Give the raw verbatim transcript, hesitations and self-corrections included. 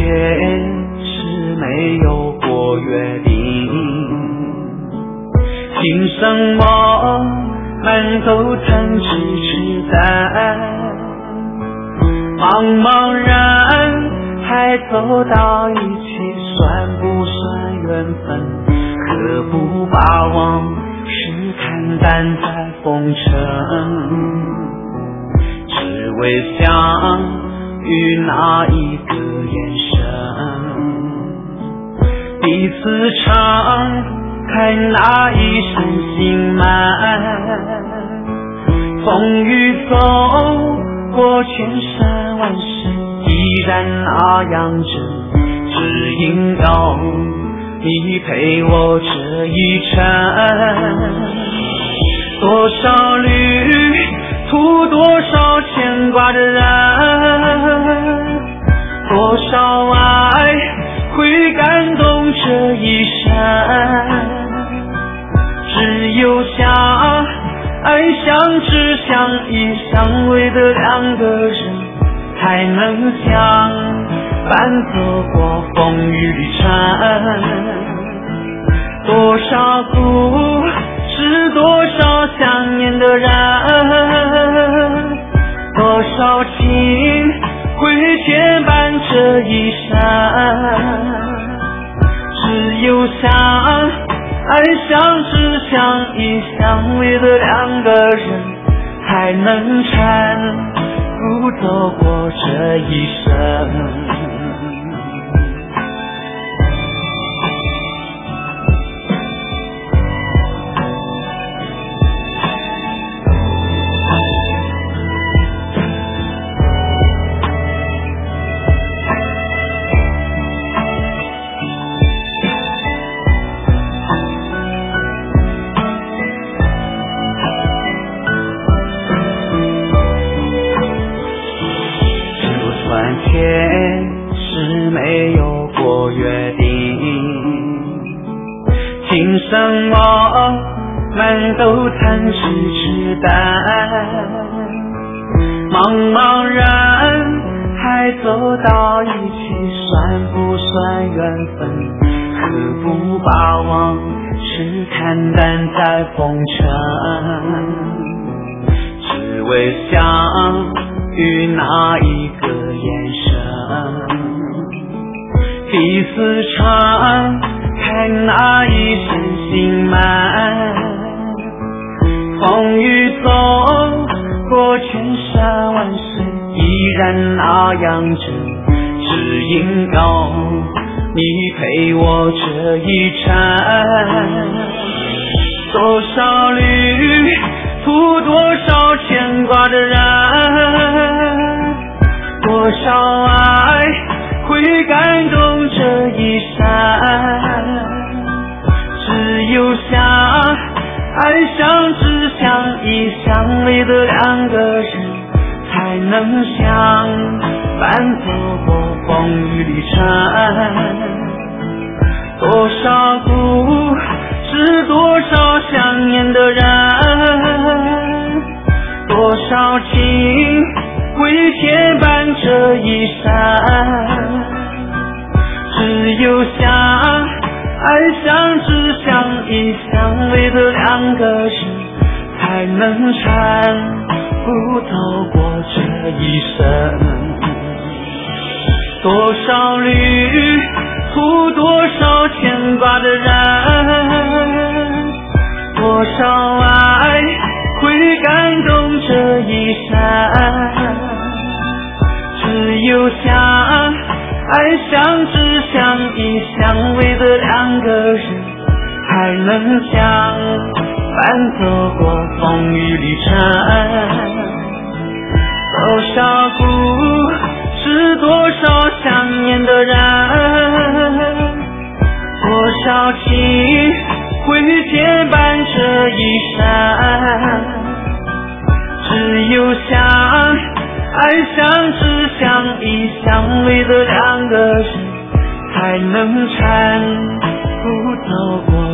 是没有过约定，今生我们都曾痴痴等，茫茫人海走到一起，算不算缘分？何不把往事看淡在风尘，只为相遇那一个眼神，彼此敞开那一生心门，风雨走过千山万水，依然那样真，只因有你陪我这一程。多少旅途，多少牵挂的人，多少爱会感动这一生，只有相爱相知相依相偎的两个人，才能相伴走过风雨旅程。多少故事，多少想念的人，多少情会牵绊这一生，只有相爱相知相依相偎的两个人，才能搀扶走过这一生。是没有过约定，今生我们都曾痴痴等，茫茫人海走到一起，算不算缘分？何不把往事看淡在风尘，只为相遇那一个眼神，彼此敞开那一扇心门，风雨走过千山万水，依然那样真，只因有你陪我这一程。多少旅途，多少牵挂的人，多少爱会感动这一生，只有相爱相知相依相偎的两个人，才能相伴走过风雨旅程。多少故事，多少想念的人，多少情会牵绊这一生，只有相爱相知相依相偎的两个人，才能搀扶走过这一生。多少旅途，多少牵挂的人，多少爱会感动这一生，只有相爱相知相依相偎的两个人，才能相伴走过风雨旅程。多少故事，多少想念的人，多少情会牵绊这一生，只有相爱相知相依相偎的两个人，才能搀扶走过